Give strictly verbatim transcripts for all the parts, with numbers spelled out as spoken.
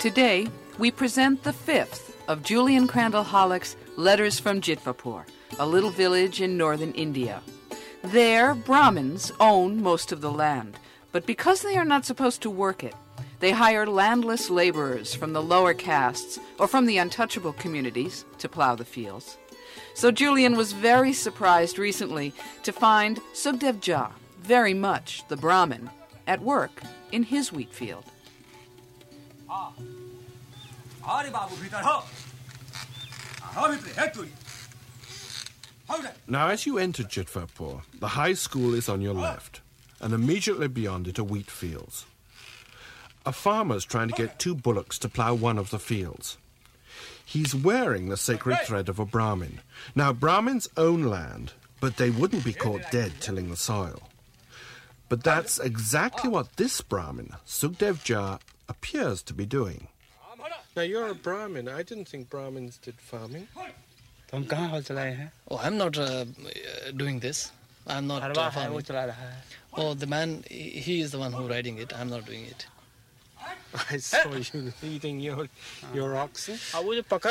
Today, we present the fifth of Julian Crandall Hollick's Letters from Jitvapur, a little village in northern India. There, Brahmins own most of the land, but because they are not supposed to work it, they hire landless laborers from the lower castes or from the untouchable communities to plow the fields. So Julian was very surprised recently to find Sukhdev Jha, very much the Brahmin, at work in his wheat field. Now, as you enter Jitvapur, the high school is on your left, and immediately beyond it are wheat fields. A farmer's trying to get two bullocks to plough one of the fields. He's wearing the sacred thread of a Brahmin. Now, Brahmins own land, but they wouldn't be caught dead tilling the soil. But that's exactly what this Brahmin, Sukhdev Jha, appears to be doing. Now, you're a Brahmin. I didn't think Brahmins did farming. Oh, I'm not uh, doing this. I'm not uh, farming. Oh, the man, he is the one who's riding it. I'm not doing it. I saw you leading your your oxen. Oh,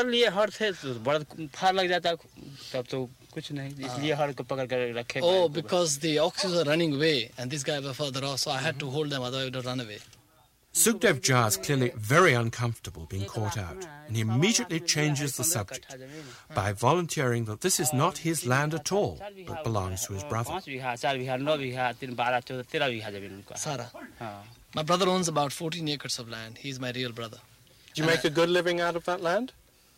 because the oxen are running away and these guys were further off, so I had to hold them, otherwise they would run away. Sukhdev Jha is clearly very uncomfortable being caught out, and he immediately changes the subject by volunteering that this is not his land at all, but belongs to his brother. Sara. My brother owns about fourteen acres of land. He's my real brother. Do you make a good living out of that land?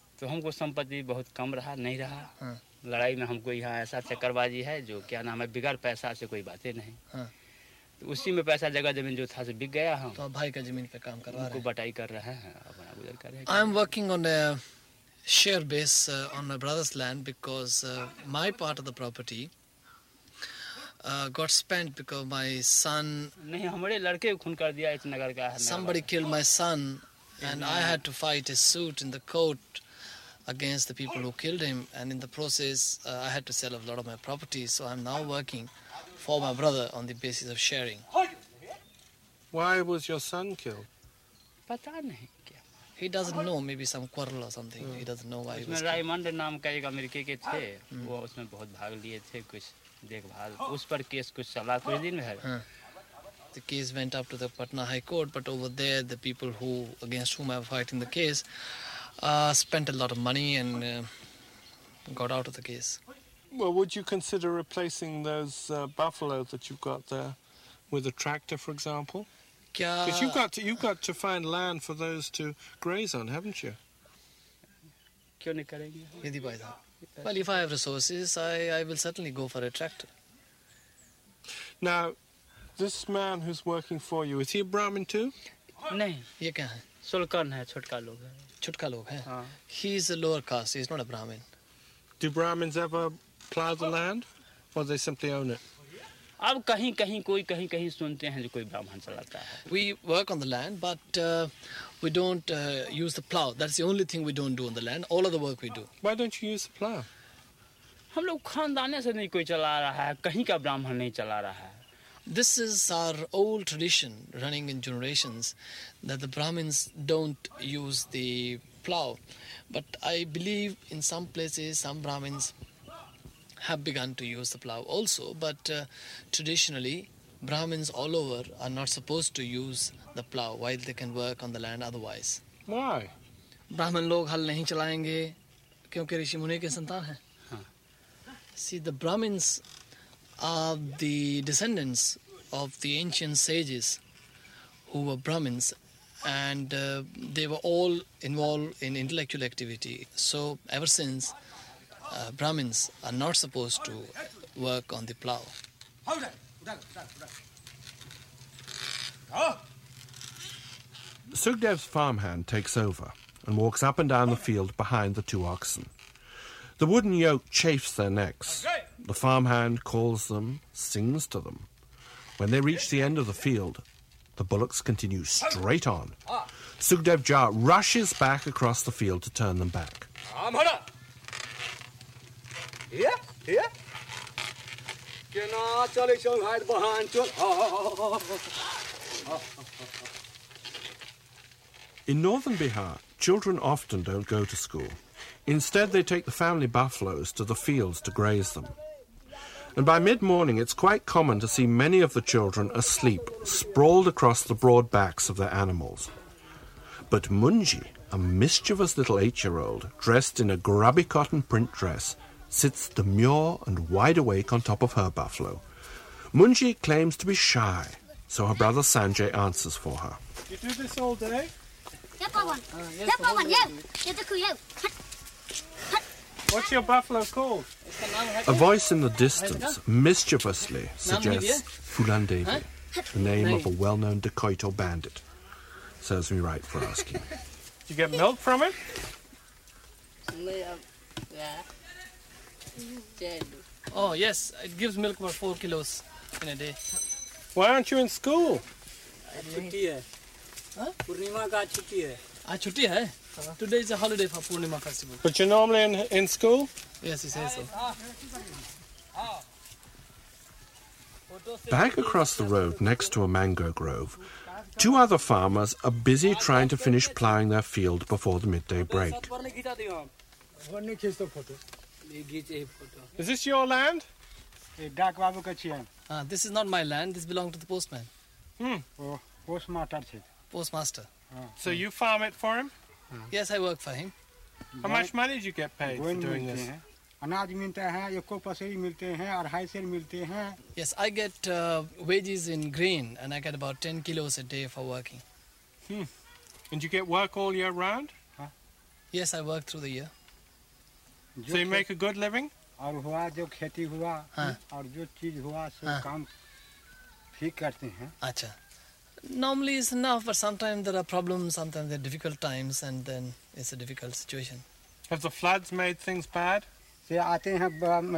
लड़ाई में हमको यहाँ ऐसा चक्करबाजी है जो क्या नाम है बिगड़ पैसा से कोई बातें नहीं तो उसी में पैसा जगह जमीन जो था से बिक गया हम तो भाई का जमीन पे काम करवा रहे हैं बटाई कर रहे हैं अपना गुजर कर रहे हैं I am working on a share base uh, on my brother's land because uh, my part of the property uh, got spent because my son नहीं हमारे लड़के खून कर दिया इस नगर का somebody killed my son and I had to fight a suit in the court against the people who killed him, and in the process uh, I had to sell a lot of my property, so I'm now working for my brother on the basis of sharing. Why was your son killed? पता नहीं क्या He doesn't know, maybe some quarrel or something. Mm. He doesn't know why he was killed. Raymond नाम का एक अमेरिकी के थे mm. वो उसमें बहुत भाग लिए थे कुछ देखभाल उस पर केस कुछ चला कुछ दिन में है The case went up to the Patna High Court, but over there the people who against whom I was fighting the case Uh, spent a lot of money and uh, got out of the case. Well, would you consider replacing those uh, buffalo that you've got there with a tractor, for example? Because you've got to, you've got to find land for those to graze on, haven't you? Well, if I have resources, I, I will certainly go for a tractor. Now, this man who's working for you, is he a Brahmin too? नहीं ये क्या है सुल्तान है छोटका लोग है छोटका लोग है हाँ he is a lower caste, he is not a Brahmin. Do Brahmins ever plough the land or they simply own it? अब कहीं कहीं कोई कहीं कहीं सुनते हैं जो कोई ब्राह्मण चलाता है We work on the land but uh, we don't uh, use the plough. That's the only thing we don't do on the land. All of the work we do. Why don't you use the plough? हम लोग खानदाने से नहीं कोई चला रहा है कहीं का ब्राह्मण नहीं चला रहा है This is our old tradition running in generations that the Brahmins don't use the plough. But I believe in some places some Brahmins have begun to use the plough also. But uh, traditionally Brahmins all over are not supposed to use the plough while they can work on the land otherwise. Why? Brahmin लोग हल नहीं चलाएंगे क्योंकि ऋषि मुनि के संतान हैं. See, the Brahmins are the descendants of the ancient sages who were Brahmins, and uh, they were all involved in intellectual activity. So ever since, uh, Brahmins are not supposed to work on the plough. Sukhdev's farmhand takes over and walks up and down the field behind the two oxen. The wooden yoke chafes their necks. The farmhand calls them, sings to them. When they reach the end of the field, the bullocks continue straight on. Sukhdev Jha rushes back across the field to turn them back. In northern Bihar, children often don't go to school. Instead, they take the family buffaloes to the fields to graze them. And by mid-morning, it's quite common to see many of the children asleep, sprawled across the broad backs of their animals. But Munji, a mischievous little eight-year-old, dressed in a grubby cotton print dress, sits demure and wide awake on top of her buffalo. Munji claims to be shy, so her brother Sanjay answers for her. You do this all day? What's your buffalo called? A voice in the distance mischievously suggests Fulan Devi, the name of a well-known dacoit or bandit. Serves me right for asking. Do you get milk from it? Oh, yes, it gives milk about four kilos in a day. Why aren't you in school? Ah, chutti hai. Today is a holiday for Purnima festival. But you're normally in, in school? Yes, he says so. Back across the road next to a mango grove, two other farmers are busy trying to finish ploughing their field before the midday break. Is this your land? Ah, this is not my land, this belongs to the postman. Hmm. Postmaster. So you farm it for him? Yes, I work for him. How much money did you get paid for doing this? Yes, I get uh, wages in grain and I get about ten kilos a day for working. Hmm. And you get work all year round? Yes, I work through the year. So you make a good living? हाँ. Acha. Normally it's enough, but sometimes there are problems, sometimes there are difficult times, and then it's a difficult situation. Have the floods made things bad? Hmm.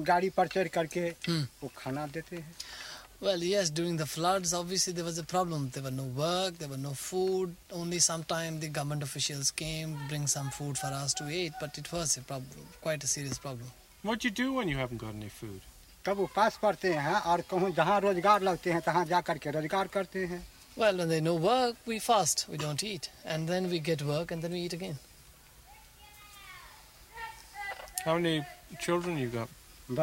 Well, yes, during the floods, obviously there was a problem. There were no work, there were no food. Only sometimes the government officials came, bring some food for us to eat, but it was a problem, quite a serious problem. What do you do when you haven't got any food? Well, when there's no work, we fast, we don't eat. And then we get work and then we eat again. How many children you got?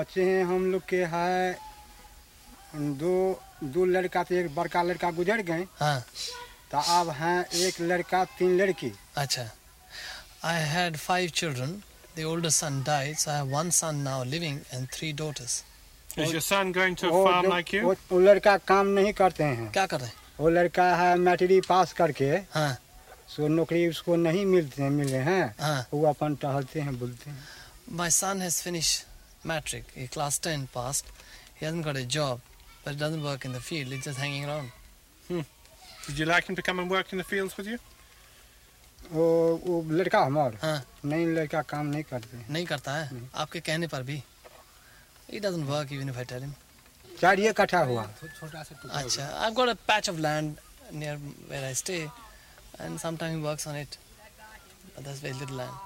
दो दो लड़का तो एक बड़का लड़का गुजर गए हाँ तो अब हैं एक लड़का तीन लड़की अच्छा I had five children. The older son died, so I have one son now living and three daughters. Is your son going to a farm like you? वो, वो लड़का काम नहीं करते हैं क्या कर रहे हैं वो लड़का है मैट्रिक पास करके हाँ सो नौकरी उसको नहीं मिलते मिले हैं हाँ वो अपन टहलते हैं बुलते हैं My son has finished matric. He class ten passed. He hasn't got a job. But he doesn't work in the field, he's just hanging around. Hmm. Would you like him to come and work in the fields with you? वो वो लड़का हमारा हाँ नहीं लड़का काम नहीं करते नहीं करता है आपके कहने पर भी He doesn't work even if I tell him. चार ये कट्ठा हुआ अच्छा I've got a patch of land near where I stay and sometimes he works on it. But that's very little land.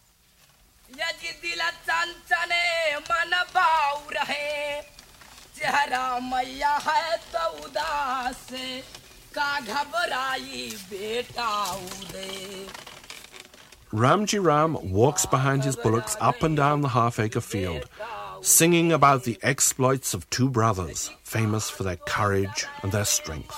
चेहरा मैया है तो उदास का घबराई बेटा उदे Ramji Ram walks behind his bullocks up and down the half-acre field, singing about the exploits of two brothers, famous for their courage and their strength.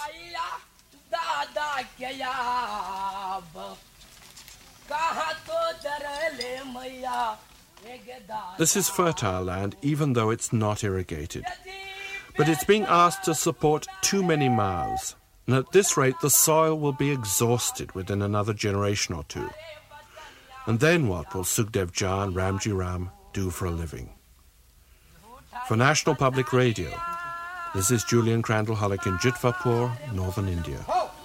This is fertile land, even though it's not irrigated. But it's being asked to support too many mouths, and at this rate the soil will be exhausted within another generation or two. And then what will Sukhdev Jha and Ramji Ram do for a living? For National Public Radio, this is Julian Crandall Hollick in Jitwapur, northern India.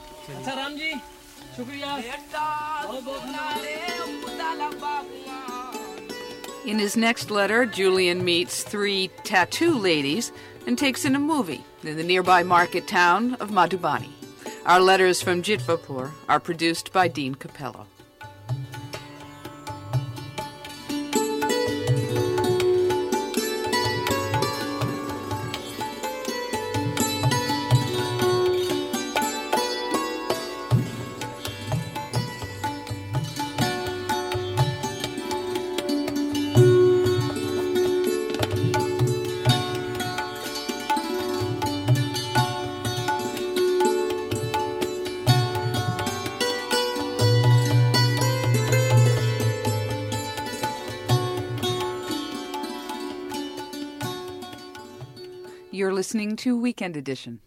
In his next letter, Julian meets three tattoo ladies and takes in a movie in the nearby market town of Madhubani. Our letters from Jitwapur are produced by Dean Capello. You're listening to Weekend Edition.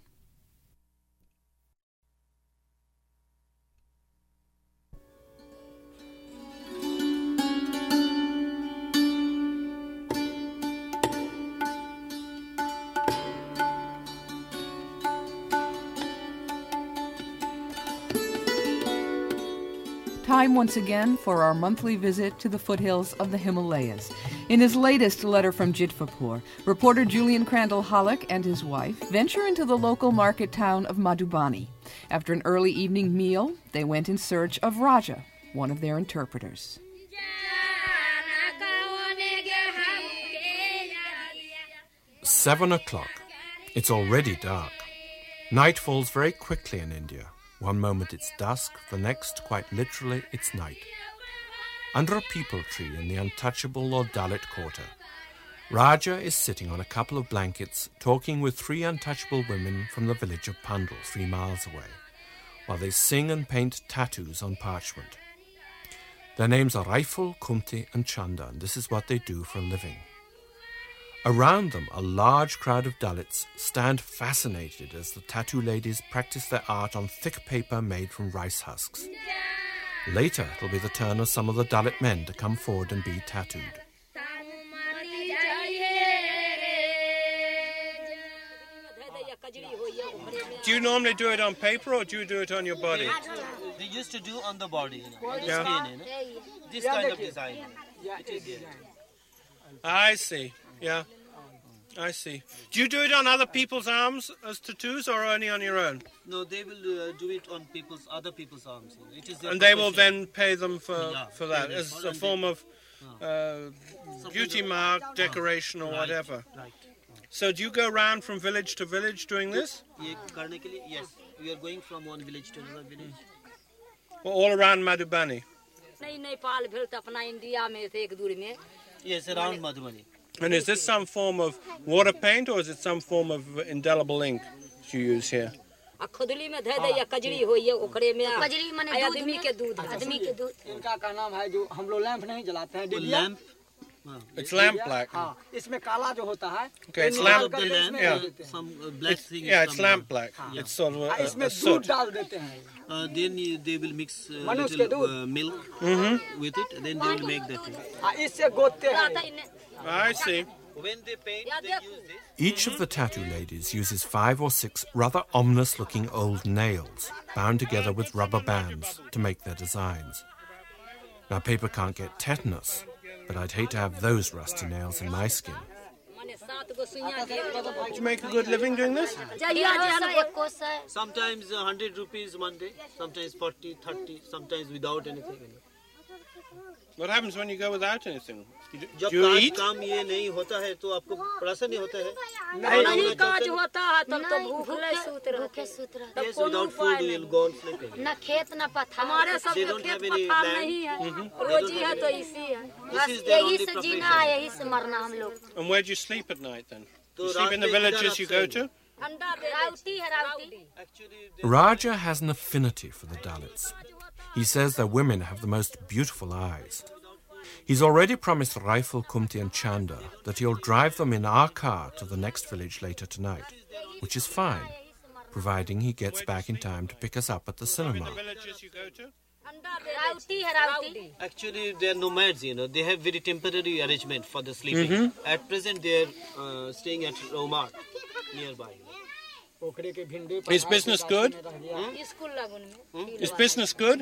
Time once again for our monthly visit to the foothills of the Himalayas. In his latest letter from Jitfapur, reporter Julian Crandall Halleck and his wife venture into the local market town of Madhubani. After an early evening meal, they went in search of Raja, one of their interpreters. Seven o'clock. It's already dark. Night falls very quickly in India. One moment it's dusk, the next, quite literally, it's night. Under a peepal tree in the untouchable or Dalit quarter, Raja is sitting on a couple of blankets talking with three untouchable women from the village of Pandal, three miles away, while they sing and paint tattoos on parchment. Their names are Raiful, Kumti and Chanda, and this is what they do for a living. Around them, a large crowd of Dalits stand fascinated as the tattoo ladies practice their art on thick paper made from rice husks. Later, it'll be the turn of some of the Dalit men to come forward and be tattooed. Do you normally do it on paper or do you do it on your body? They used to do on the body, you know, Yeah. skin, you know. This kind of design. It is here. I see, yeah. I see. Do you do it on other people's arms as tattoos or only on your own? No, they will uh, do it on people's other people's arms. You know. It is their And they will profession. then pay them for, Yeah, for pay that them as for a and form they- of uh, beauty mark, decoration or Right, whatever. Right. So do you go around from village to village doing this? ये करने के लिए, yes, we are going from one village to another village. Or all around Madhubani? नहीं नेपाल भेल त अपना India में से एक दूर में Yes, around Madhubani. And is this some form of water paint or is it some form of indelible ink that you use here? आ खुदली में धे दे या कजरी होई है ओकरे में कजरी माने आ दूध आदमी में- के दूध आदमी के दूध इनका का नाम है जो हम लोग लैंप नहीं जलाते हैं वो डिबिया। lamp, It's lamp black. हाँ, इसमें काला जो होता है Okay, it's वो lamp- निकाल the करके lamp, इसमें yeah. डाल देते हैं। some uh, black thing. Yeah, is it's from lamp black. Yeah. It's sort of हाँ, a, a, इसमें a दूध soot. डाल देते हैं। Uh, then you, they will mix uh, मनुष्य के little दूध। uh, milk Mm-hmm. with it. Then they will make that thing. हाँ, इससे गोदते हैं। I see. When they paint, they use this. Each of the tattoo ladies uses five or six rather ominous-looking old nails, bound together with rubber bands to make their designs. Now, paper can't get tetanus, but I'd hate to have those rusty nails in my skin. माने सात गो सुइया के Do you make a good living doing this? जहिया जहन एक कोस है Sometimes uh, one hundred rupees one day, sometimes forty, thirty, sometimes without anything. You know. What happens when you go without anything? You, do जब you cause eat? काम ये नहीं होता है तो आपको प्रश्न नहीं होता है. नहीं काज होता है तब तो नहीं, भूख ले सूत भूखे रहते सूत रहते Yes, without food you will go on sleeping. न खेत न पथार हमारे सब They के don't खेत have any पथार land. नहीं है They रोजी don't है have तो any- इसी है This बस is their यही only से profession. जीना है यही से मरना हम लोग And where do you sleep at night then? तो You sleep रात in the में इधर villages you आप go सोएंगे. to? अंडा दे राउटी है राउटी Actually, they- Raja has an affinity for the Dalits. He says their women have the most beautiful eyes. He's already promised Raiful, Kumti and Chanda that he'll drive them in our car to the next village later tonight, which is fine, providing he gets back in time to pick us up at the cinema. The villages you go to? राउटी है राउटी Actually, they are nomads, you know. They have very temporary arrangement for the sleeping. At present, they are uh, staying at Romart, nearby. पोखरे के भिंडे Is business good? School लगन में Is business good?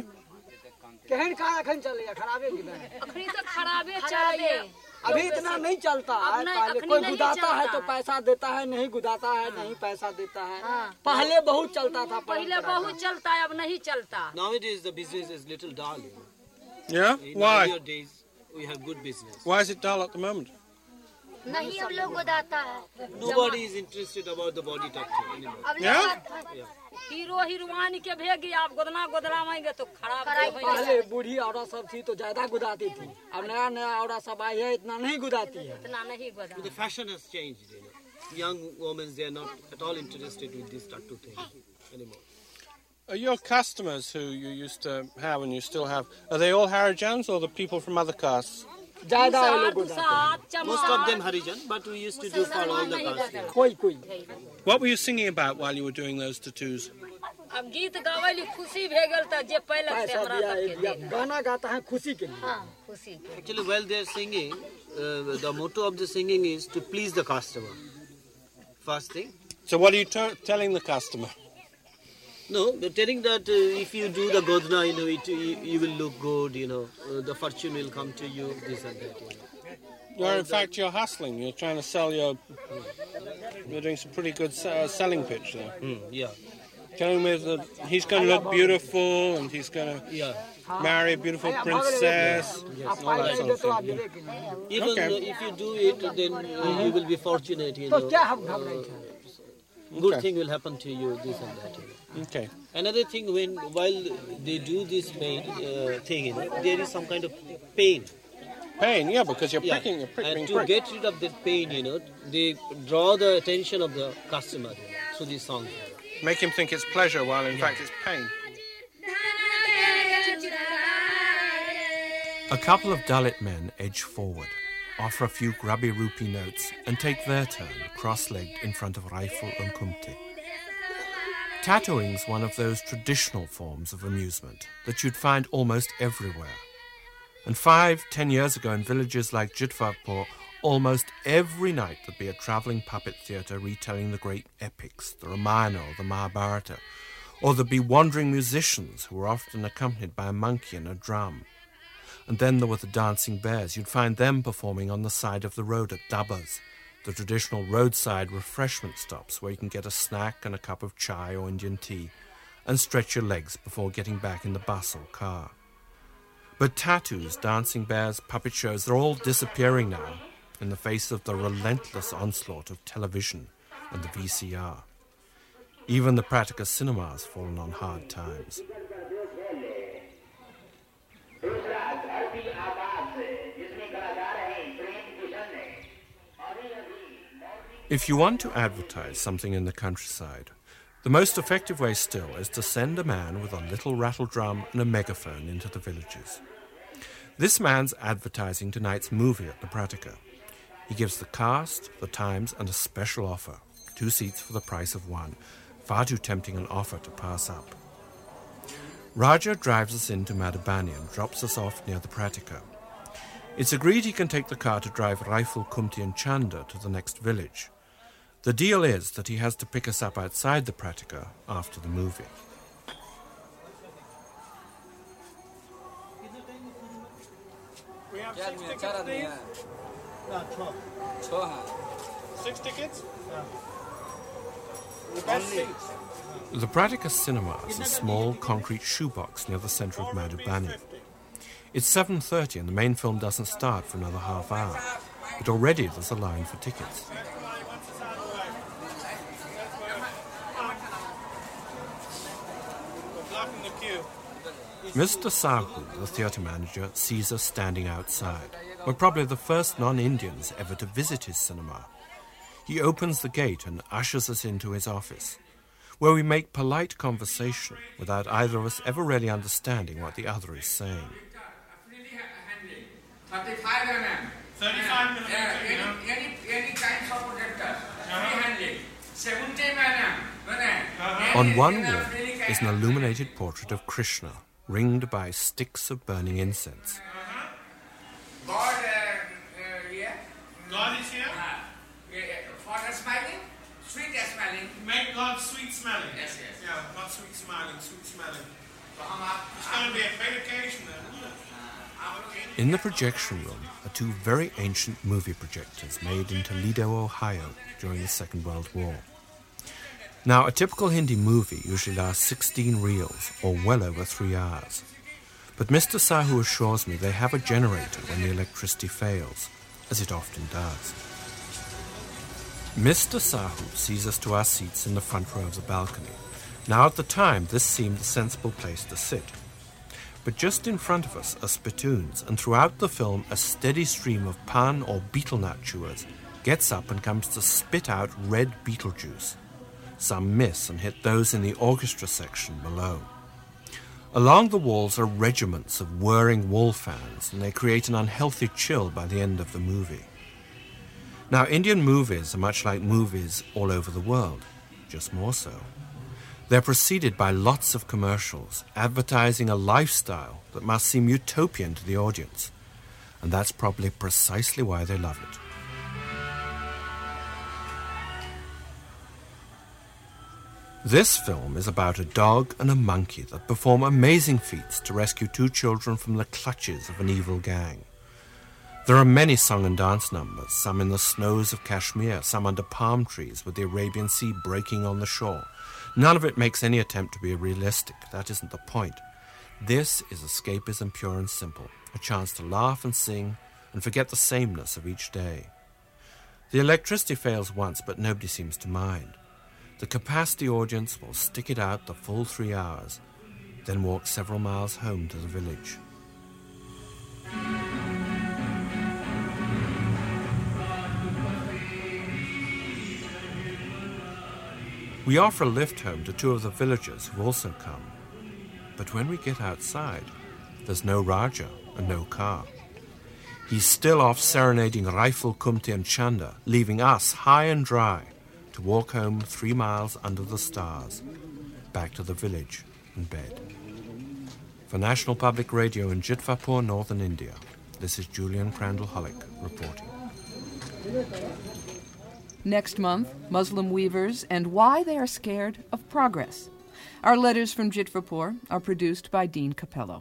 कहन का अखन चलेगा खराबे की नहीं अखनी तो खराबे चले अभी इतना नहीं चलता है अब नहीं- पहले अखनी कोई नहीं गुदाता है चलता तो है। पैसा देता है नहीं गुदाता है नहीं पैसा देता है पहले बहुत चलता था पहले परंपरा का। बहुत चलता है अब नहीं चलता Nowadays, the business is little dull. You know. Yeah? In Why? earlier days, we have good business. Why is it dull at the moment? नहीं अब लोग गुदाता है Nobody is interested about the body tattoo anymore. अब Yeah? लोग hero heroine के भेगी आप गोदना गोदना मांगे तो खराब खराब हो पहले बूढ़ी औरत सब थी तो ज्यादा गुदाती थी अब नया नया औरत सब आई है इतना नहीं गुदाती है इतना नहीं गोदा The fashion has changed. You know. Young women, they are not at all interested with this tattoo thing anymore. Are your customers who you used to have and you still have, are they all Harijans or the people from other castes? ज्यादा है लोग गुदाते। Most of them Harijan, but we used to do for all the castes. कोई कोई। What were you singing about while you were doing those tattoos? अब गीत गावली खुशी भेगल त जे पहले से हमरा दिया गाना गाता है खुशी के लिए। हां खुशी के। Actually, while they are singing, uh, the motto of the singing is to please the customer. First thing. So what are you t- telling the customer? No, they're telling that uh, if you do the godna, you know, it, you, you will look good, you know, uh, the fortune will come to you, this and that. You know. You're, in fact, you're hustling. You're trying to sell your... You're doing some pretty good uh, selling pitch there. Mm, yeah. Telling me that he's going to look beautiful and he's going to yeah. marry a beautiful princess. Yes. All that sort of thing. Yeah. Even Okay. uh, if you do it, then uh, mm-hmm. you will be fortunate, you know. Uh, good Okay. thing will happen to you, this and that. You know. Okay. Another thing, when while they do this pain uh, thing, you know, there is some kind of pain. Pain, yeah, because you're Yeah. pricking, you're pricking. And to get rid of that pain, you know, they draw the attention of the customer, you know, through these songs. Make him think it's pleasure while in Yeah. fact it's pain. A couple of Dalit men edge forward, offer a few grubby rupee notes, and take their turn, cross-legged in front of Rifle and Kumte. Tattooing's one of those traditional forms of amusement that you'd find almost everywhere. And five, ten years ago in villages like Jitvarpur, almost every night there'd be a travelling puppet theatre retelling the great epics, the Ramayana or the Mahabharata, or there'd be wandering musicians who were often accompanied by a monkey and a drum. And then there were the dancing bears. You'd find them performing on the side of the road at Dabbas, the traditional roadside refreshment stops where you can get a snack and a cup of chai or Indian tea and stretch your legs before getting back in the bus or car. But tattoos, dancing bears, puppet shows, they're all disappearing now in the face of the relentless onslaught of television and the V C R. Even the Pratica cinema has fallen on hard times. If you want to advertise something in the countryside, the most effective way still is to send a man with a little rattle drum and a megaphone into the villages. This man's advertising tonight's movie at the Pratica. He gives the cast, the times, and a special offer. Two seats for the price of one. Far too tempting an offer to pass up. Raja drives us into Madhubani and drops us off near the Pratica. It's agreed he can take the car to drive Rifle, Kumti and Chanda to the next village. The deal is that he has to pick us up outside the Pratica after the movie. We have six tickets, please. Six tickets? The best seats. The Pratica Cinema is a small concrete shoebox near the centre of Madhubani. It's seven thirty and the main film doesn't start for another half hour, but already there's a line for tickets. Mister Sahu, the theatre manager, sees us standing outside. We're probably the first non-Indians ever to visit his cinema. He opens the gate and ushers us into his office, where we make polite conversation without either of us ever really understanding what the other is saying. thirty-five millimeter. thirty-five millimeter. Yeah, any, any, any kinds of projectors. Free handling. seventy millimeter. Uh-huh. On one wall is an illuminated portrait of Krishna, ringed by sticks of burning incense. Uh-huh. God uh, uh, here. God is here? Uh, for the smiling, sweet smelling. Make God sweet smelling. Yes, yes. Yeah, not sweet smiling, sweet smelling. It's going to be a great occasion then, isn't it? In the projection room are two very ancient movie projectors made in Toledo, Ohio during the Second World War. Now, a typical Hindi movie usually lasts sixteen reels, or well over three hours. But Mister Sahu assures me they have a generator when the electricity fails, as it often does. Mister Sahu sees us to our seats in the front row of the balcony. Now, at the time, this seemed a sensible place to sit. But just in front of us are spittoons, and throughout the film, a steady stream of pan or betel nut chewers gets up and comes to spit out red beetle juice. Some miss and hit those in the orchestra section below. Along the walls are regiments of whirring wall fans, and they create an unhealthy chill by the end of the movie. Now, Indian movies are much like movies all over the world, just more so. They're preceded by lots of commercials, advertising a lifestyle that must seem utopian to the audience. And that's probably precisely why they love it. This film is about a dog and a monkey that perform amazing feats to rescue two children from the clutches of an evil gang. There are many song and dance numbers, some in the snows of Kashmir, some under palm trees with the Arabian Sea breaking on the shore. None of it makes any attempt to be realistic. That isn't the point. This is escapism pure and simple, a chance to laugh and sing and forget the sameness of each day. The electricity fails once, but nobody seems to mind. The capacity audience will stick it out the full three hours, then walk several miles home to the village. We offer a lift home to two of the villagers who've also come. But when we get outside, there's no Raja and no car. He's still off serenading Rifle, Kumti and Chanda, leaving us high and dry to walk home three miles under the stars, back to the village and bed. For National Public Radio in Jitfapur, Northern India, this is Julian Crandall Hollick reporting. Next month, Muslim weavers and why they are scared of progress. Our letters from Jitfapur are produced by Dean Capello.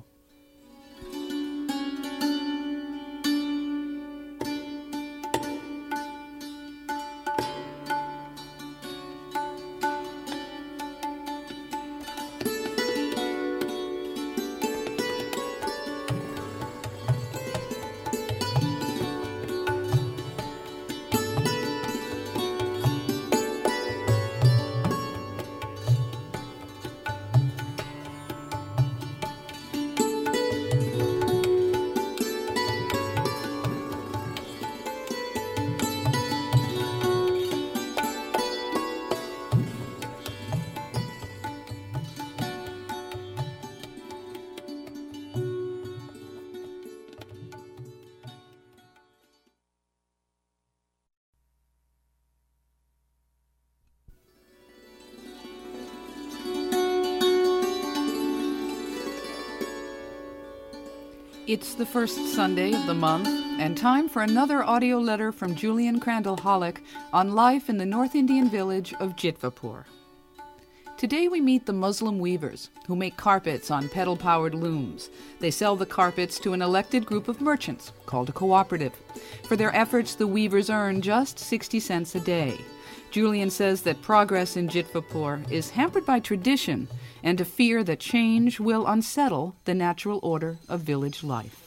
It's the first Sunday of the month, and time for another audio letter from Julian Crandall Hollick on life in the North Indian village of Jitfapur. Today we meet the Muslim weavers, who make carpets on pedal-powered looms. They sell the carpets to an elected group of merchants, called a cooperative. For their efforts, the weavers earn just sixty cents a day. Julian says that progress in Jitfapur is hampered by tradition and a fear that change will unsettle the natural order of village life.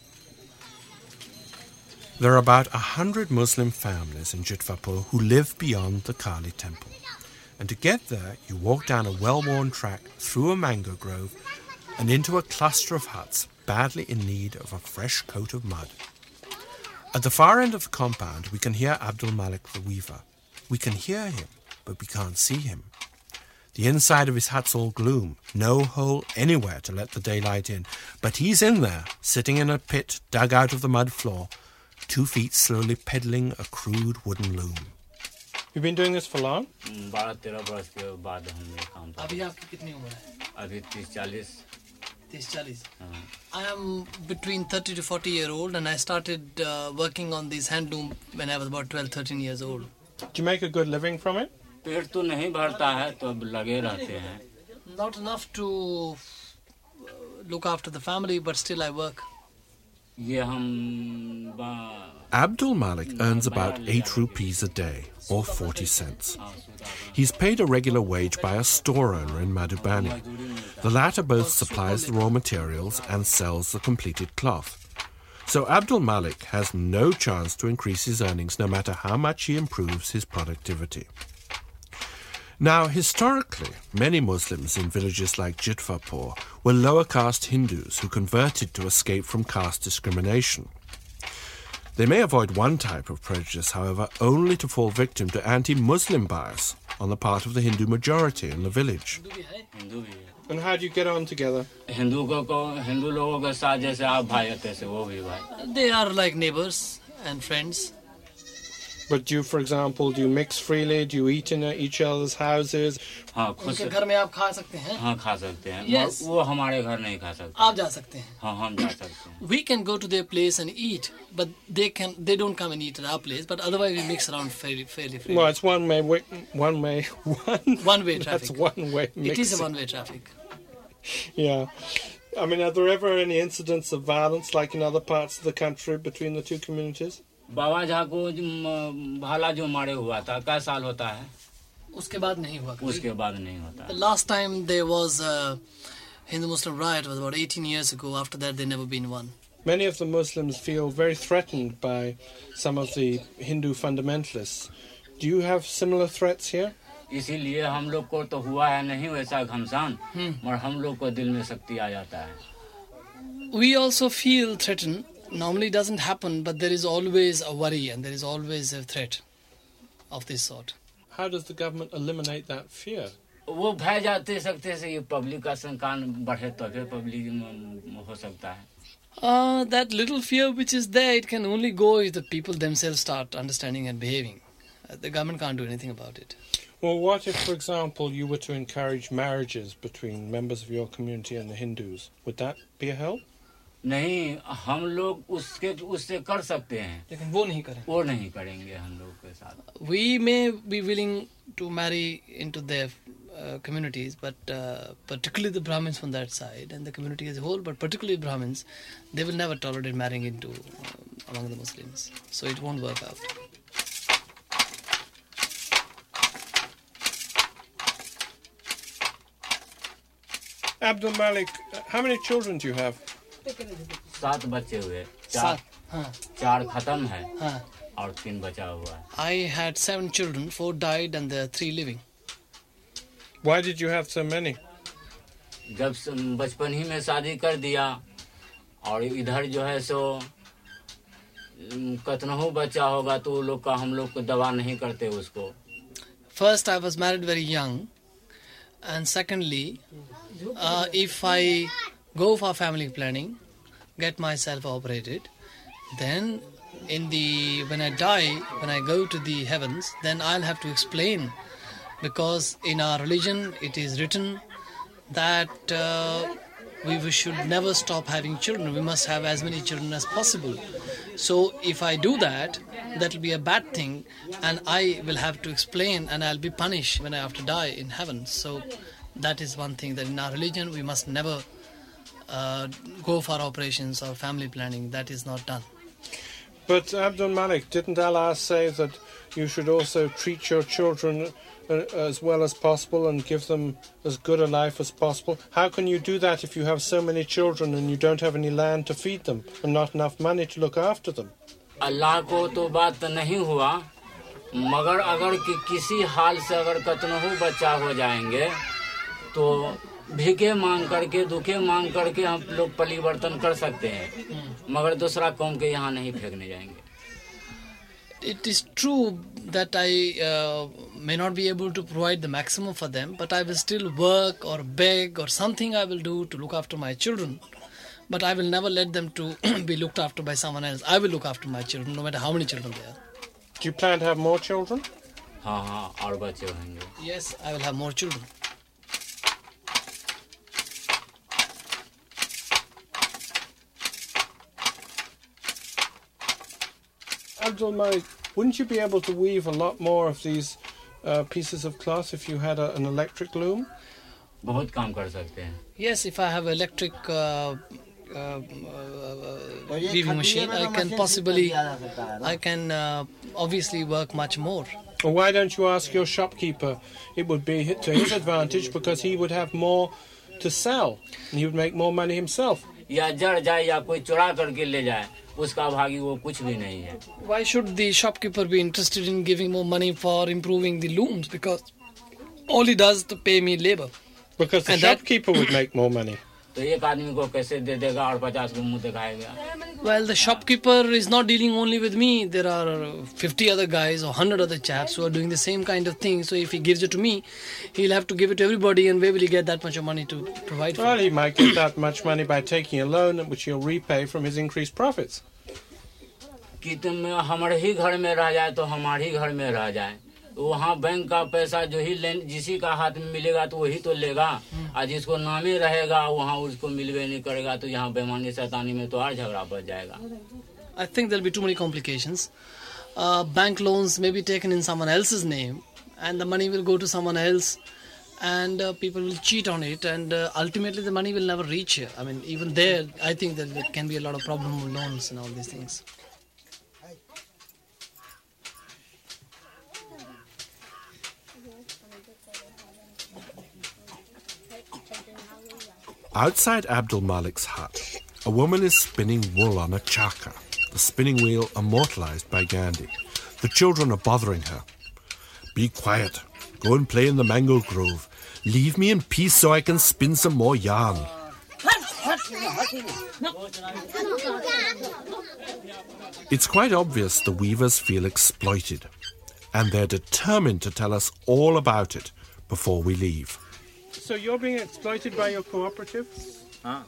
There are about a hundred Muslim families in Jitfapur who live beyond the Kali temple. And to get there, you walk down a well-worn track through a mango grove and into a cluster of huts badly in need of a fresh coat of mud. At the far end of the compound, we can hear Abdul Malik the weaver. We can hear him, but we can't see him. The inside of his hut's all gloom, no hole anywhere to let the daylight in. But he's in there, sitting in a pit dug out of the mud floor, two feet slowly peddling a crude wooden loom. You've been doing this for long? बारह तेरह वर्ष के बाद हम ये काम करते हैं। अभी आपकी कितनी उम्र है? अभी तीस चालीस। तीस चालीस। I am between thirty to forty year old, and I started uh, working on these hand loom when I was about twelve, thirteen years old. Do you make a good living from it? पेट तो नहीं भरता है, तो अब लगे रहते हैं। Not enough to look after the family, but still I work. ये हम Abdul Malik earns about eight rupees a day, or forty cents. He's paid a regular wage by a store owner in Madhubani. The latter both supplies the raw materials and sells the completed cloth. So Abdul Malik has no chance to increase his earnings no matter how much he improves his productivity. Now, historically, many Muslims in villages like Jitfapur were lower caste Hindus who converted to escape from caste discrimination. They may avoid one type of prejudice, however, only to fall victim to anti-Muslim bias on the part of the Hindu majority in the village. And how do you get on together? Hindu को को हिंदू लोगों के साथ जैसे आप भाई होते से वो भी भाई. They are like neighbors and friends. But do you, for example, do you mix freely? Do you eat in each other's houses? हाँ, खुद उनके घर में आप खा सकते हैं. हाँ, खा सकते हैं. Yes. वो हमारे घर नहीं खा सकते. आप जा सकते हैं. हाँ, हम जा सकते हैं. We can go to their place and eat, but they can they don't come and eat at our place. But otherwise, we mix around fairly fairly freely. Well, it's one way, one way, one. One way traffic. That's one way. Mixing. It is a one way traffic. Yeah. I mean, are there ever any incidents of violence like in other parts of the country between the two communities? बाबा झा को भाला जो मारे हुआ था क्या साल होता है? उसके बाद नहीं हुआ. उसके बाद नहीं होता. The last time there was a Hindu-Muslim riot was about eighteen years ago. After that, there never been one. Many of the Muslims feel very threatened by some of the Hindu fundamentalists. Do you have similar threats here? इसीलिए हम लोग को तो हुआ है नहीं वैसा घमसान, मगर हम लोग को दिल में शक्ति आ जाता है. We also feel threatened. Normally it doesn't happen, but there is always a worry and there is always a threat of this sort. How does the government eliminate that fear? वो भय जाते सकते से ये पब्लिक का संकान बढ़े तो फिर पब्लिक हो सकता है. Uh, that little fear which is there, it can only go if the people themselves start understanding and behaving. Uh, the government can't do anything about it. Well, what if, for example, you were to encourage marriages between members of your community and the Hindus? Would that be a help? नहीं, हम लोग उसके उससे कर सकते हैं. लेकिन वो नहीं करें. वो नहीं करेंगे हम लोग के साथ. We may be willing to marry into their uh, communities, but uh, particularly the Brahmins from that side and the community as a whole, but particularly Brahmins, they will never tolerate marrying into uh, among the Muslims. So it won't work out. Abdul Malik, how many children do you have? सात बच्चे हुए. चार हाँ. चार खत्म है. हाँ. और तीन बचा हुआ है. I had seven children, four died and there are three living. Why did you have so many? जब बचपन ही में शादी कर दिया और इधर जो है सो कतनहु बच्चा होगा तो वो लोग का हम लोग को दवा नहीं करते उसको. First I was married very young, and secondly, uh, if I go for family planning, get myself operated, then in the when I die, when I go to the heavens, then I'll have to explain, because in our religion it is written that uh, we should never stop having children. We must have as many children as possible. So if I do that, that will be a bad thing, and I will have to explain, and I'll be punished when I have to die in heaven. So that is one thing, that in our religion we must never uh, go for operations or family planning. That is not done. But Abdul Malik, didn't Allah say that you should also treat your children uh, as well as possible and give them as good a life as possible? How can you do that if you have so many children and you don't have any land to feed them and not enough money to look after them? अल्लाह को तो बात नहीं हुआ, मगर अगर कि किसी हाल से अगर कतनहु बच्चा हो जाएंगे तो भीखे मांग करके दुखे मांग करके हम लोग परिवर्तन कर सकते हैं, मगर दूसरा कौम के यहाँ नहीं फेंकने जाएंगे. It is true that I uh, may not be able to provide the maximum for them, but I will still work or beg or something I will do to look after my children. But I will never let them to be looked after by someone else. I will look after my children, no matter how many children they are. Do you plan to have more children? हाँ हाँ और बच्चे होंगे. Yes, I will have more children. Abdul Malik, wouldn't you be able to weave a lot more of these uh, pieces of cloth if you had a, an electric loom? बहुत काम कर सकते हैं. Yes, if I have electric uh, uh, uh, weaving machine, I can possibly, I can uh, obviously work much more. Well, why don't you ask your shopkeeper? It would be to his advantage because he would have more to sell and he would make more money himself. या जड़ जाए या कोई चुरा करके ले जाए, उसका भागी वो कुछ भी नहीं है. Why should the shopkeeper be interested in giving more money for improving the looms? Because all he does is to pay me labor. Because the and shopkeeper that, would make more money. तो एक आदमी को कैसे दे देगा और पचास को मुंह दिखाएगा. Well, the shopkeeper is not dealing only with me. There are fifty other guys or one hundred other chaps who are doing the same kind of thing. So if he gives it to me, he'll have to give it to everybody, and where will he get that much of money to provide for? Well, he might get that much money by taking a loan, which he'll repay from his increased profits. कि तुम हमारे ही घर में रह जाए तो हमारे ही घर में रह जाए. वहाँ बैंक का पैसा जो ही लेन जिसी का हाथ में मिलेगा तो वही तो लेगा, और जिसको नामे रहेगा वहाँ उसको मिलवे नहीं करेगा, तो यहाँ बेईमानी शैतानी में तो और झगड़ा बढ़ जाएगा. I think there'll be too many complications. Uh, bank loans may be taken in someone else's name, and the money will go to someone else, and uh, people will cheat on it, and uh, ultimately the money will never reach here. I mean, even there, I think that there can be a lot of problem with loans and all these things. Outside Abdul Malik's hut, a woman is spinning wool on a chaka, the spinning wheel immortalized by Gandhi. The children are bothering her. Be quiet. Go and play in the mango grove. Leave me in peace so I can spin some more yarn. It's quite obvious the weavers feel exploited, and they're determined to tell us all about it before we leave. So you're being exploited by your cooperative? Yes,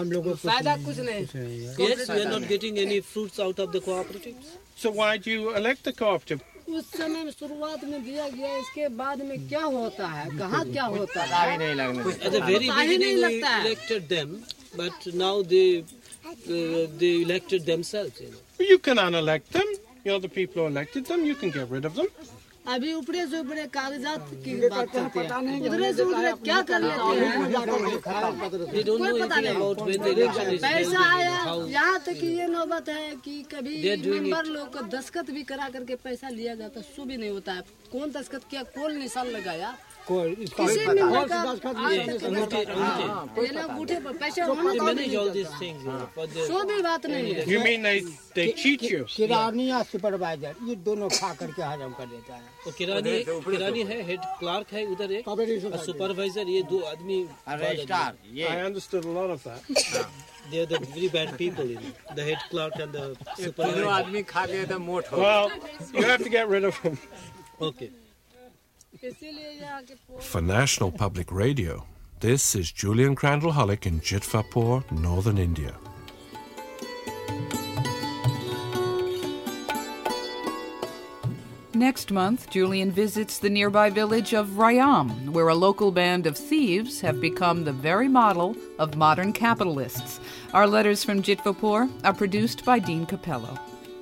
we are not getting any fruits out of the cooperatives. So why do you elect the cooperative? उस समय में शुरुआत में दिया गया, इसके बाद में क्या होता है, कहाँ क्या होता है? At the very beginning we elected them, but now they uh, they elected themselves. You know. You can unelect them. You're the people who elected them. You can get rid of them. अभी ऊपरे से ऊपरे कागजात की बात करते हैं, उधरे से उधरे क्या कर लेते हैं, They don't know anything about when the election is held. पैसा आया, यहाँ तक कि ये नौबत है कि कभी मेंबर लोग को दस्तखत भी करा करके पैसा लिया जाता, सो भी नहीं होता है. कौन दस्तखत किया, कौन निशान लगाया, किसी मेंबर का पहले अंगूठे पर पैसे होना They manage all these things. You know, for the, सो भी बात नहीं है. You mean they they cheat you? किरानी या सुपरवाइजर ये दोनों खा करके हजम कर देता है. तो किरानी किरानी है, हेड क्लार्क है उधर एक, और सुपरवाइजर ये दो आदमी. I understood a lot of that. They are the very bad people, you know, the head clerk and the supervisor. Well, you have to get rid of them. Okay. For National Public Radio, this is Julian Crandall Hollick in Jitfapur, Northern India. Next month, Julian visits the nearby village of Rayam, where a local band of thieves have become the very model of modern capitalists. Our letters from Jitfapur are produced by Dean Capello.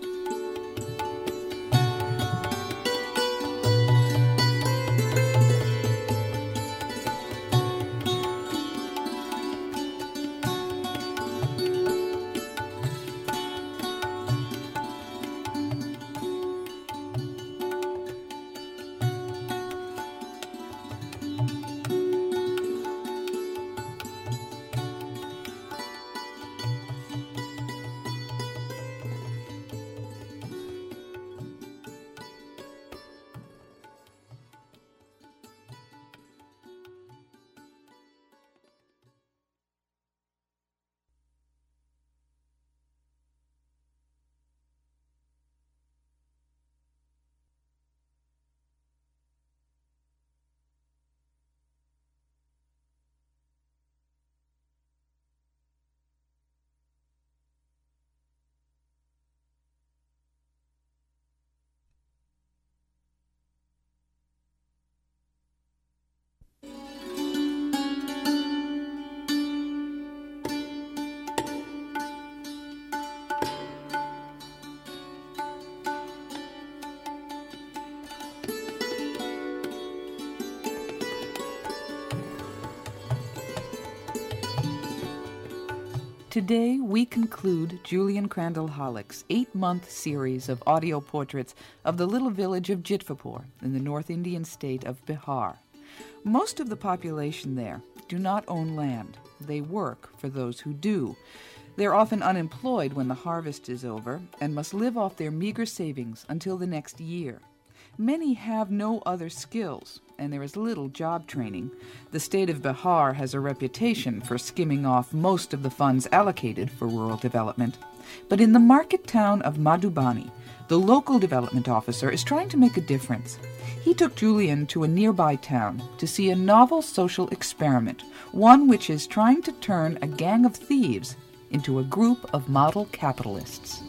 Today, we conclude Julian Crandall Hollick's eight-month series of audio portraits of the little village of Jitfapur in the North Indian state of Bihar. Most of the population there do not own land. They work for those who do. They're often unemployed when the harvest is over and must live off their meager savings until the next year. Many have no other skills, and there is little job training. The state of Bihar has a reputation for skimming off most of the funds allocated for rural development. But in the market town of Madhubani, the local development officer is trying to make a difference. He took Julian to a nearby town to see a novel social experiment, one which is trying to turn a gang of thieves into a group of model capitalists.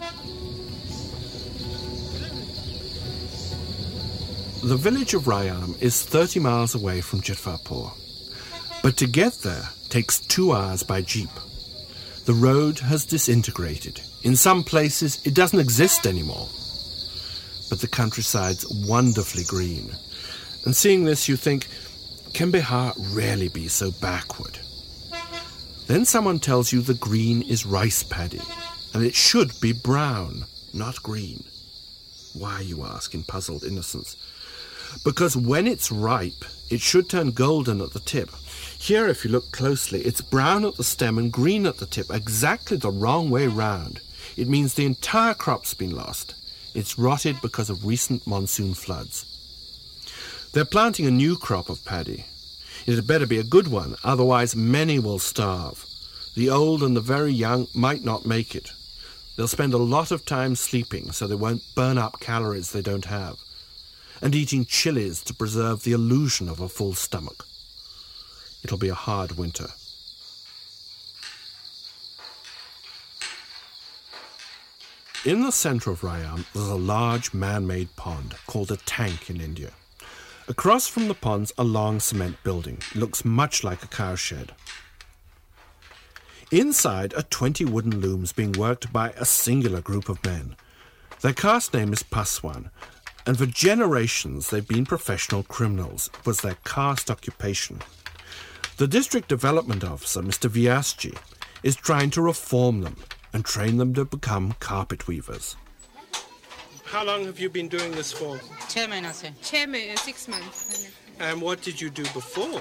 The village of Rayam is thirty miles away from Jitvarpur. But to get there takes two hours by jeep. The road has disintegrated. In some places, it doesn't exist anymore. But the countryside's wonderfully green. And seeing this, you think, can Bihar really be so backward? Then someone tells you the green is rice paddy, and it should be brown, not green. Why, you ask in puzzled innocence? Because when it's ripe, it should turn golden at the tip. Here, if you look closely, it's brown at the stem and green at the tip, exactly the wrong way round. It means the entire crop's been lost. It's rotted because of recent monsoon floods. They're planting a new crop of paddy. It had better be a good one, otherwise many will starve. The old and the very young might not make it. They'll spend a lot of time sleeping so they won't burn up calories they don't have, and eating chilies to preserve the illusion of a full stomach. It'll be a hard winter. In the centre of Rayam, there's a large man-made pond called a tank in India. Across from the pond's a long cement building. It looks much like a cowshed. Inside are twenty wooden looms being worked by a singular group of men. Their caste name is Paswan, and for generations they've been professional criminals. It was their caste occupation. The district development officer, Mister Vyasji, is trying to reform them and train them to become carpet weavers. How long have you been doing this for? Six months. Six months, six months. And what did you do before?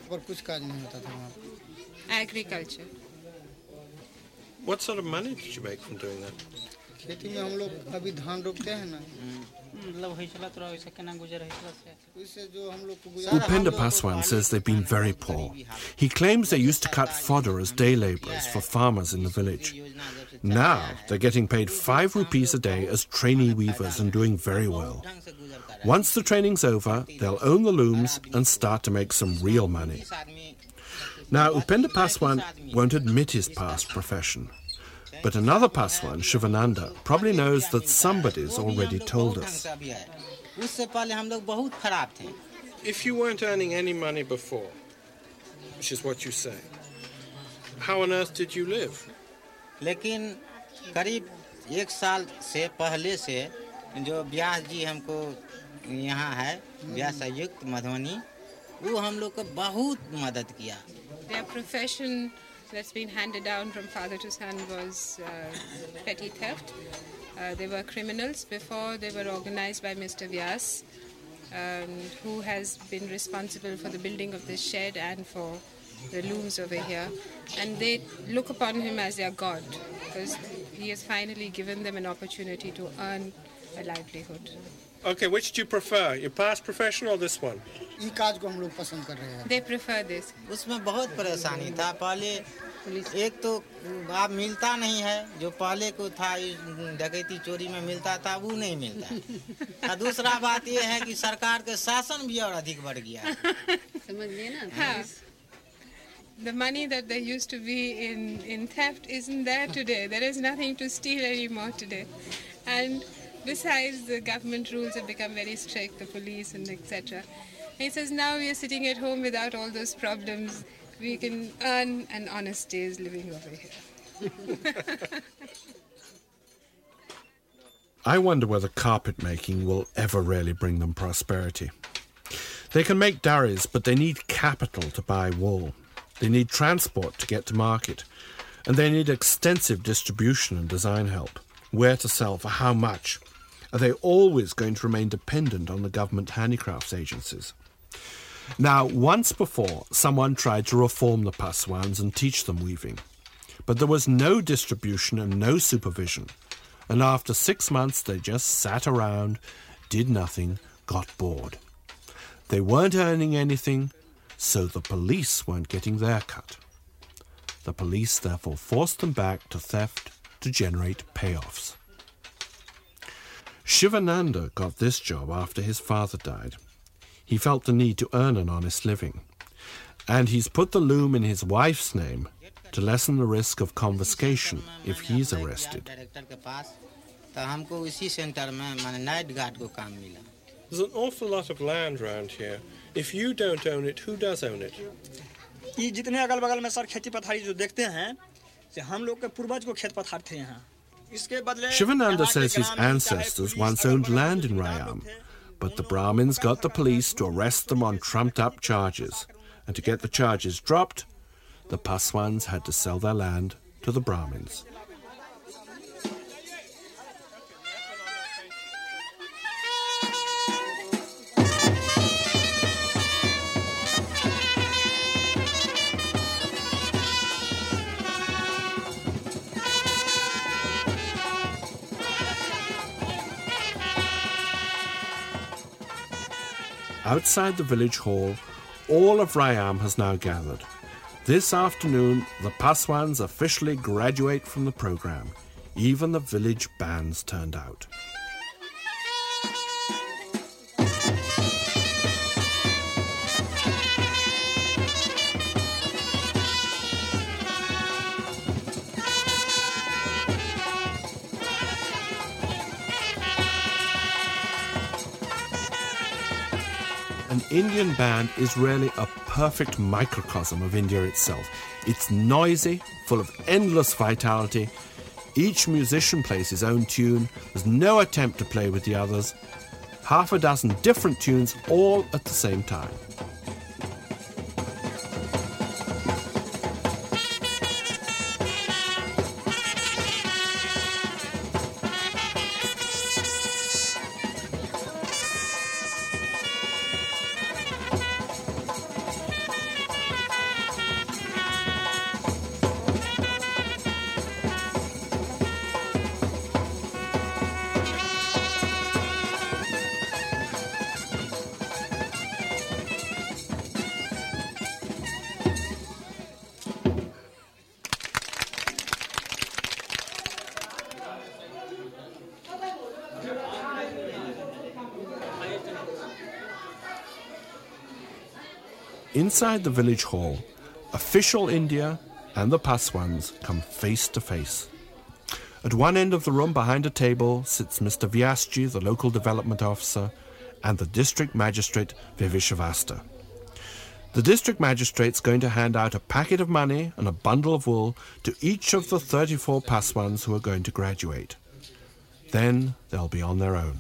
Agriculture. What sort of money did you make from doing that? खेती में हम लोग अभी धान रोपते हैं ना Upenda Paswan says they've been very poor. He claims they used to cut fodder as day labourers for farmers in the village. Now they're getting paid five rupees a day as trainee weavers and doing very well. Once the training's over, they'll own the looms and start to make some real money. Now, Upenda Paswan won't admit his past profession. But another Paswan, Shivananda, probably knows that somebody's already told us. If you weren't earning any money before, which is what you say, how on earth did you live? लेकिन करीब एक साल से पहले से जो व्यास जी हमको यहाँ है व्यास आयुक्त मधुबनी वो हम लोग को बहुत मदद किया. Their profession that's been handed down from father to son was uh, petty theft. Uh, they were criminals before they were organized by Mister Vyas, um, who has been responsible for the building of this shed and for the looms over here. And they look upon him as their god because he has finally given them an opportunity to earn a livelihood. Okay, which do you prefer, your past profession or this one? ये काज को हम लोग पसंद कर रहे हैं. They prefer this. उसमें बहुत परेशानी था. पहले एक तो आप मिलता नहीं है जो पहले को था डकैती चोरी में मिलता था वो नहीं मिलता. दूसरा बात ये है कि सरकार के शासन भी और अधिक बढ़ गया. समझ गए ना? The money that there used to be in in theft isn't there today. There is nothing to steal anymore today, and besides, the government rules have become very strict, the police and et cetera. He says now we are sitting at home without all those problems. We can earn an honest day's living over here. I wonder whether carpet making will ever really bring them prosperity. They can make durries, but they need capital to buy wool. They need transport to get to market. And they need extensive distribution and design help. Where to sell, for how much? Are they always going to remain dependent on the government handicrafts agencies? Now, once before, someone tried to reform the Paswans and teach them weaving. But there was no distribution and no supervision. And after six months, they just sat around, did nothing got bored. They weren't earning anything, so the police weren't getting their cut. The police therefore forced them back to theft to generate payoffs. Shivananda got this job after his father died. He felt the need to earn an honest living, and he's put the loom in his wife's name to lessen the risk of confiscation if he's arrested. There's an awful lot of land around here. If you don't own it, who does own it? ये जितने अगल बगल में sir खेती पथारी जो देखते हैं कि हम लोग के पूर्वज को खेत पथार थे यहाँ इसके बदले Shivananda says his ancestors once owned land in Rayam, but the Brahmins got the police to arrest them on trumped-up charges, and to get the charges dropped, the Paswans had to sell their land to the Brahmins. Outside the village hall, all of Rayam has now gathered. This afternoon, the Paswans officially graduate from the program. Even the village bands turned out. An Indian band is really a perfect microcosm of India itself. It's noisy, full of endless vitality. Each musician plays his own tune. There's no attempt to play with the others. Half a dozen different tunes all at the same time. Inside the village hall, official India and the Paswans come face to face. At one end of the room behind a table sits Mister Vyasji, the local development officer, and the district magistrate Vivishvasta. The district magistrate's going to hand out a packet of money and a bundle of wool to each of the thirty-four Paswans who are going to graduate. Then they'll be on their own.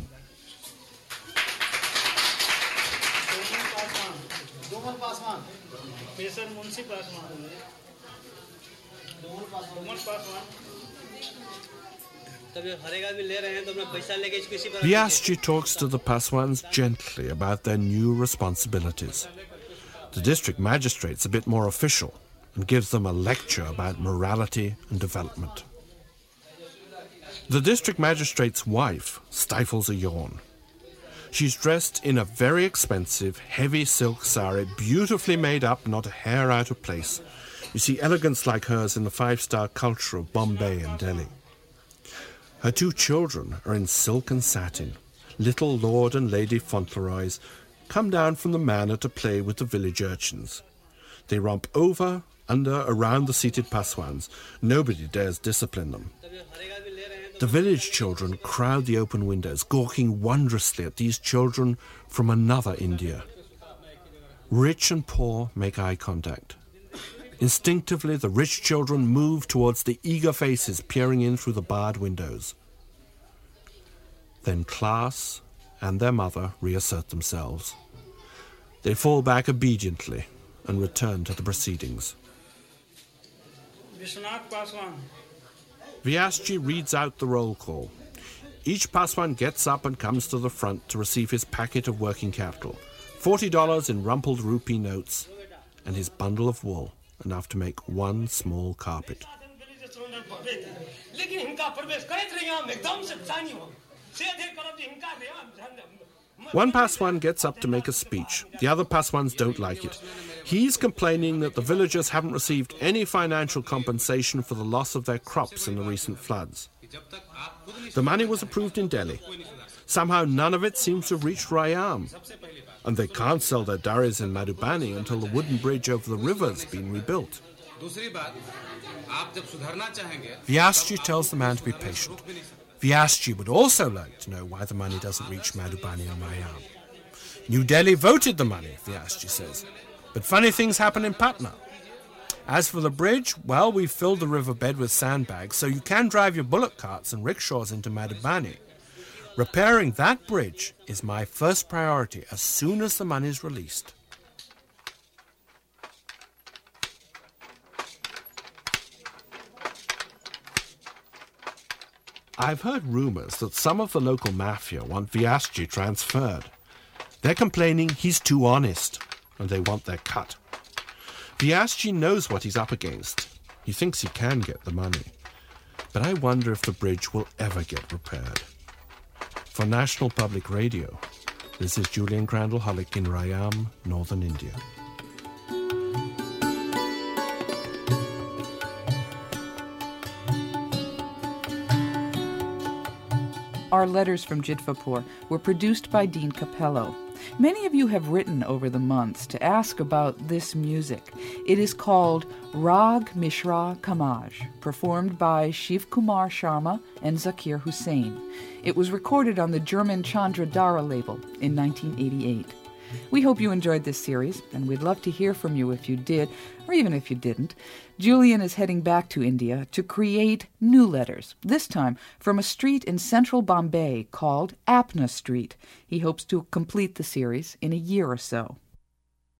Vyasji talks to the Paswans gently about their new responsibilities. The district magistrate's a bit more official and gives them a lecture about morality and development. The district magistrate's wife stifles a yawn. She's dressed in a very expensive, heavy silk sari, beautifully made up, not a hair out of place. You see elegance like hers in the five-star culture of Bombay and Delhi. Her two children are in silk and satin. Little Lord and Lady Fauntleroys come down from the manor to play with the village urchins. They romp over, under, around the seated Paswans. Nobody dares discipline them. The village children crowd the open windows, gawking wondrously at these children from another India. Rich and poor make eye contact. Instinctively, the rich children move towards the eager faces peering in through the barred windows. Then class and their mother reassert themselves. They fall back obediently and return to the proceedings. Vishwanath Paswan. Vyasji reads out the roll call. Each Paswan gets up and comes to the front to receive his packet of working capital, forty dollars in rumpled rupee notes, and his bundle of wool, enough to make one small carpet. One Paswan gets up to make a speech. The other Paswans don't like it. He's complaining that the villagers haven't received any financial compensation for the loss of their crops in the recent floods. The money was approved in Delhi. Somehow none of it seems to have reached Rayam. And they can't sell their dairies in Madhubani until the wooden bridge over the river has been rebuilt. Vyasji tells the man to be patient. Vyasji would also like to know why the money doesn't reach Madhubani and Rayam. New Delhi voted the money, Vyasji says. But funny things happen in Patna. As for the bridge, well, we've filled the riverbed with sandbags, so you can drive your bullock carts and rickshaws into Madhubani. Repairing that bridge is my first priority as soon as the money is released. I've heard rumours that some of the local mafia want Vyasji transferred. They're complaining he's too honest, and they want their cut. Vyasji knows what he's up against. He thinks he can get the money. But I wonder if the bridge will ever get repaired. For National Public Radio, this is Julian Crandall-Hollick in Rayam, Northern India. Our letters from Jitfapur were produced by Dean Capello. Many of you have written over the months to ask about this music. It is called Rag Mishra Kamaj, performed by Shiv Kumar Sharma and Zakir Hussain. It was recorded on the German Chandra Dara label in nineteen eighty-eight. We hope you enjoyed this series, and we'd love to hear from you if you did, or even if you didn't. Julian is heading back to India to create new letters, this time from a street in central Bombay called Apna Street. He hopes to complete the series in a year or so.